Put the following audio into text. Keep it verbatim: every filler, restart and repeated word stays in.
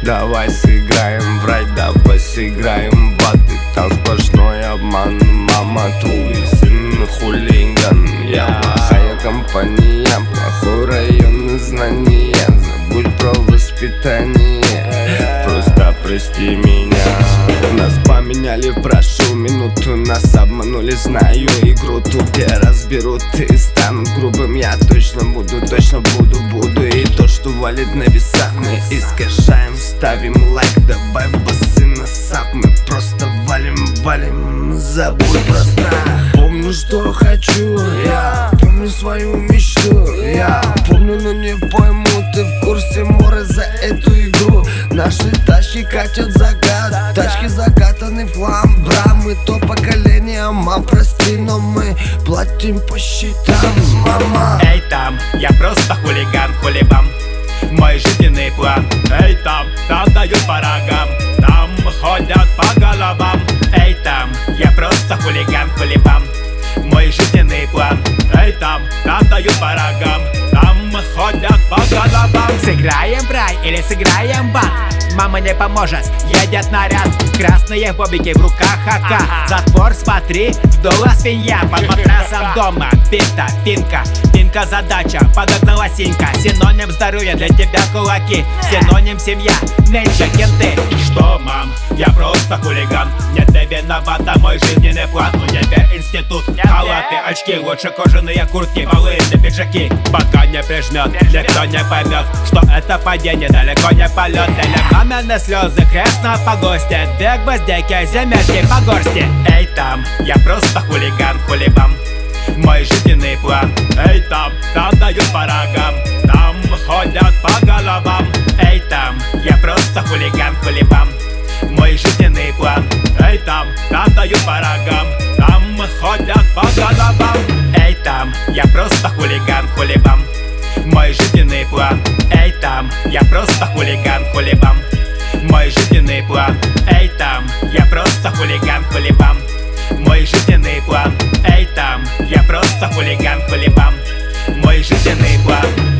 Давай сыграем в рай, давай сыграем в ад. И там сплошной обман, мама, твой сын хулиган. Я плохая компания, плохой район и знания. Забудь про воспитание, просто прости меня. Нас поменяли, прошу минуту, нас обманули, знаю игру ту, где разберут и станут грубым. Я точно буду, точно буду, буду. И то, что валит на весах, мы искажаем, ставим лайк, добавь басы на сап. Мы просто валим, валим, забудь про страх. Помню, что хочу, я помню свою мечту. Я помню, но не пойму, ты в курсе моря за эту игру. Наши тачки катят закат, тачки закатаны в хлам. Бра, мы то поколение, мам, прости, но мы платим по счетам, мама. Эй, там, я просто хулиган, хулибам. Мой жизненный план. Эй, там, там дают по рогам, там ходят по головам. Эй, там, я просто хулиган, хулибам. Мой жизненный план. Эй, там, там дают по рогам, там ходят по головам. Сыграем в рай или сыграем в ад? Мама не поможет, едет наряд. Красные бобики в руках АК. Затвор, смотри, вдова свинья. Под матрасом дома, пита, финка. Финка задача, подогнала синька. Синоним здоровья для тебя кулаки. Синоним семья, нынче кенты. Что, мам, я просто хулиган. Нет, ты виновата, мой жизненный план. У тебя институт, халаты, очки. Лучше кожаные куртки, волыны, пиджаки. Пока не прижмет, никто не поймет, что это падение, далеко не полет. Или мамины слезы, крест на погосте. Две гвоздики, земельки по горсти. Эй, там, я просто хулиган, хулибам. Мой жизненный план. Эй, там, там дают по рогам, там ходят по головам. Эй, там, я просто хулиган, хулибам. Мой жизненный план. Эй, там, там дают по рогам, там ходят по головам. Эй, там, я просто хулиган, хулибам. Мой жизненный план. Эй, там, я просто хулиган, хулибам. Мой жизненный план. Эй, там, я просто хулиган, хулибам. Мой жизненный план. Эй, там, я просто хулиган, хулибам. Мой жизненный план.